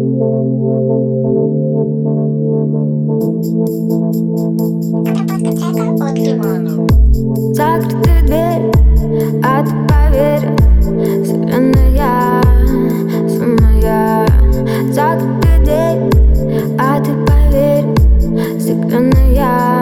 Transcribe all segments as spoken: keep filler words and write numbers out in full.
Закрытая дверь, а ты поверь, вселенная самая. Закрытая дверь, а ты поверь, вселенная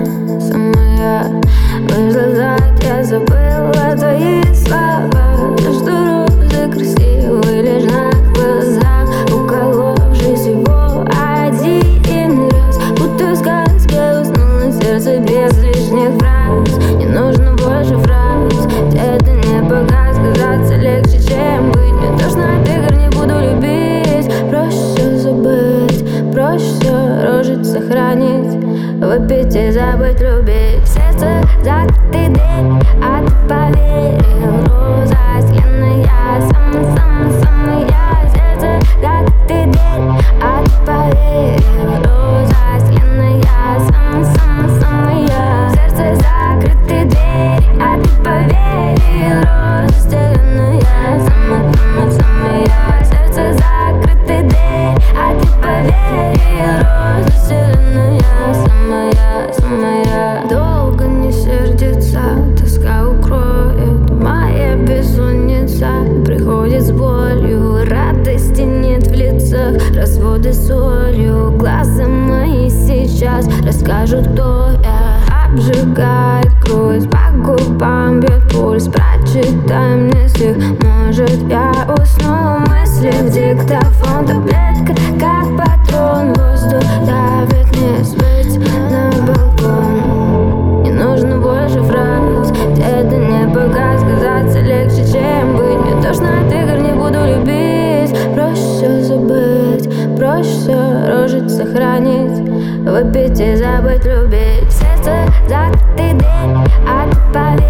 самая. Вышла за, я забыла твои слова, что розы красивые лишь на глазах, уколовшись его один раз, будто в сказке уснуло сердце без лишних фраз. Не нужно больше фраз, это не пока сказаться легче, чем быть. Мне тошно от игр, не буду любить. Проще забыть, проще рожить сохранить, выпить и забыть любить. В сердце закрытый дверь, а ты поверил, роза вселенная самая-самая-самая. В сердце закрытый дверь, а ты поверил, роза вселенная самая-самая-самая. В сердце закрытый дверь, а ты поверил, роза вселенная самая-самая-самая. В сердце закрытый дверь, а ты поверил, роза вселенная самая-самая. Долго не сердится, тоска укроет, моя бессонница приходит с болью, радости нет в лицах, разводы солью. Глаза мои сейчас расскажут, кто я. Обжигает грудь, по губам бьет пульс, прочитай мне стих, может я усну. Мысли в диктофон, таблетка как патрон, воздух давит, не сбыть на балкон. Не нужно больше фраз, где-то не пока сказаться легче, чем быть. Мне тошно от игр, не буду любить. Проще забыть, проще рожить сохранить, выпить и забыть любить. В сердце закрытый дверь, а ты поверь.